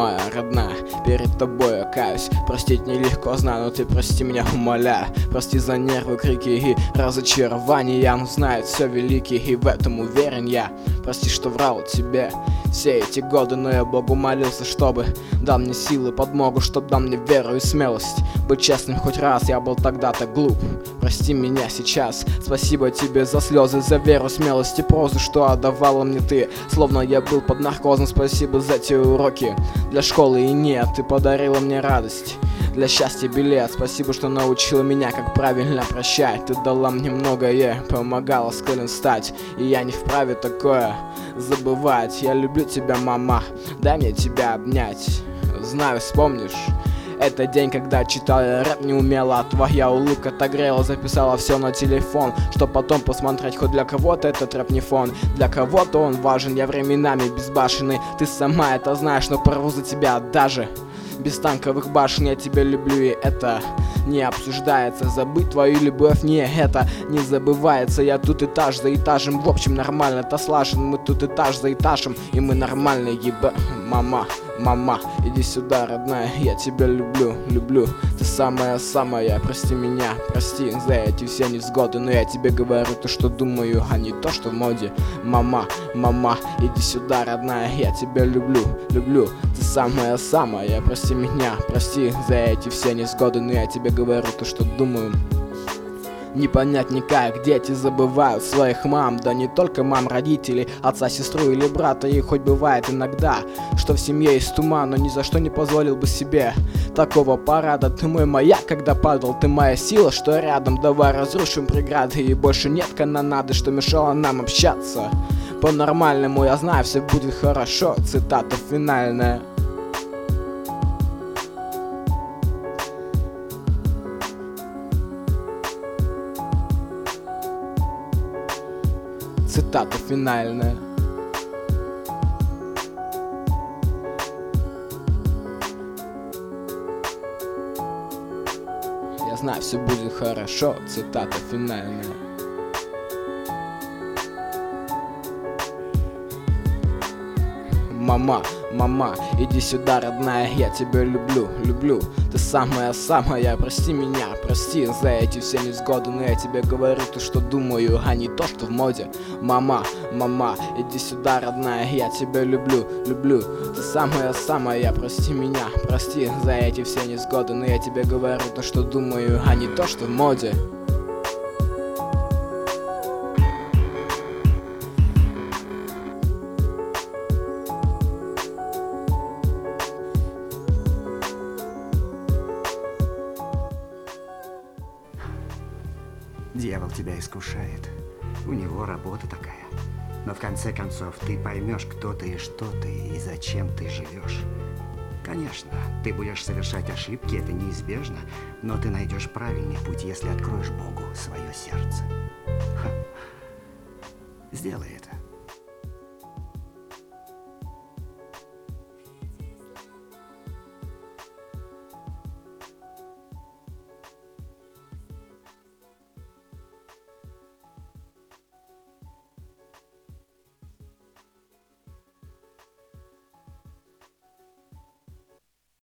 моя родная, перед тобой я каюсь. Простить нелегко, знаю, но ты прости меня, умоляю. Прости за нервы, крики и разочарования, но знает все великий, и в этом уверен я. Прости, что врал тебе все эти годы, но я Богу молился, чтобы дал мне силы, подмогу, чтоб дал мне веру и смелость быть честным хоть раз, я был тогда-то глуп. Прости меня сейчас, спасибо тебе за слезы, за веру, смелость и прозу, что отдавала мне ты, словно я был под наркозом. Спасибо за те уроки для школы, и нет, ты подарила мне радость, для счастья билет. Спасибо, что научила меня, как правильно прощать. Ты дала мне многое, помогала с колен встать, и я не вправе такое забывать. Я люблю тебя, мама, дай мне тебя обнять. Знаю, вспомнишь этот день, когда читал я рэп не умела, а твоя улыбка так грела, записала все на телефон, чтоб потом посмотреть, хоть для кого-то этот рэп не фон, для кого-то он важен, я временами безбашенный, ты сама это знаешь, но порву за тебя даже без танковых башен. Я тебя люблю, и это не обсуждается. Забыть твою любовь, не, это не забывается. Я тут этаж за этажем, в общем нормально это слажен. Мы тут этаж за этажем, и мы нормальные, мама, мама, иди сюда, родная, я тебя люблю, люблю. Ты самая-самая, прости меня, прости за эти все невзгоды, но я тебе говорю то, что думаю, а не то, что в моде. Мама, мама, иди сюда, родная, я тебя люблю, люблю. Ты самая-самая, прости меня, прости за эти все невзгоды, но я тебе говорю то, что думаю. Не понять никак, дети забывают своих мам, да не только мам, родителей, отца, сестру или брата. И хоть бывает иногда, что в семье есть туман, но ни за что не позволил бы себе такого парада. Ты мой маяк, когда падал, ты моя сила, что рядом. Давай разрушим преграды, и больше нет канонады, что мешало нам общаться по-нормальному. Я знаю, все будет хорошо, цитата финальная. Цитата финальная. Я знаю, все будет хорошо. Цитата финальная. Мама, мама, иди сюда, родная, я тебя люблю, люблю. Ты самая-самая, прости меня, прости за эти все невзгоды, но я тебе говорю то, что думаю, а не то, что в моде. Мама, мама, иди сюда, родная, я тебя люблю, люблю. Ты самая-самая, прости меня, прости за эти все невзгоды, но я тебе говорю то, что думаю, а не то, что в моде. Дьявол тебя искушает. У него работа такая. Но в конце концов ты поймешь, кто ты и что ты, и зачем ты живешь. Конечно, ты будешь совершать ошибки, это неизбежно, но ты найдешь правильный путь, если откроешь Богу свое сердце. Сделай это.